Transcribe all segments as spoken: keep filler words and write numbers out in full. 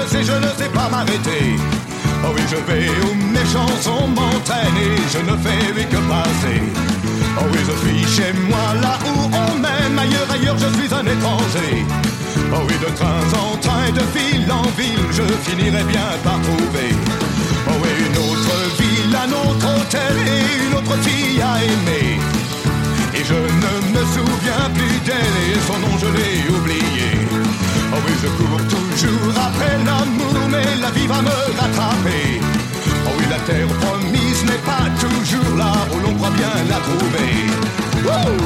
ne sais, je ne sais pas m'arrêter. Oh oui, je vais où mes chansons m'entraînent et je ne fais oui que passer. Oh oui, je suis chez moi là où on m'aime, ailleurs, ailleurs, je suis un étranger. Oh oui, de train en train, de ville en ville, je finirai bien par trouver. Oh oui, une autre ville, un autre hôtel et une autre fille à aimer. Et je ne me souviens plus d'elle et son nom je l'ai oublié. Oh oui, je cours toujours après l'amour, mais la vie va me rattraper. Oh oui, la terre promise n'est pas toujours là où l'on croit bien la trouver. Wouh!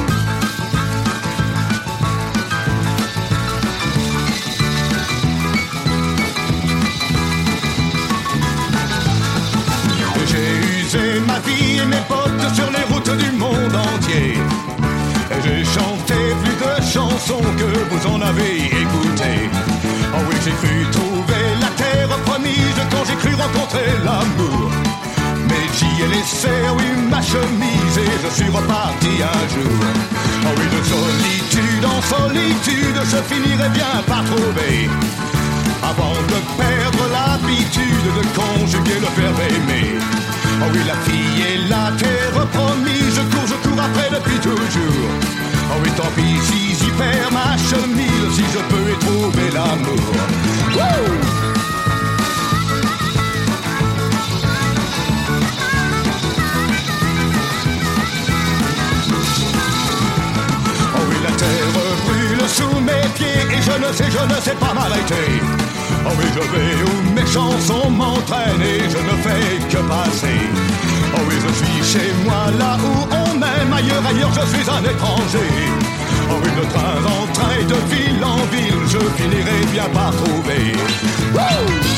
J'ai ma vie et mes potes sur les routes du monde entier. J'ai chanté plus de chansons que vous en avez écoutées. Oh oui, j'ai cru trouver la terre promise quand j'ai cru rencontrer l'amour. Mais j'y ai laissé, oui, ma chemise et je suis reparti un jour. Oh oui, de solitude en solitude, je finirai bien par trouver. Avant de perdre l'habitude de conjuguer le verbe aimer. Oh oui, la fille est la terre promise, je cours, je cours après depuis toujours. Oh oui, tant pis si j'y perds ma chemise, si je peux y trouver l'amour. Wouh! Oh oui, la terre brûle sous mes pieds et je ne sais, je ne sais pas m'arrêter. Oh oui, je vais où mes chansons m'entraînent et je ne fais que passer. Oh oui, je suis chez moi là où on m'aime, ailleurs, ailleurs, je suis un étranger. Oh oui, de train en train, de ville en ville, je finirai bien par trouver. Wouh!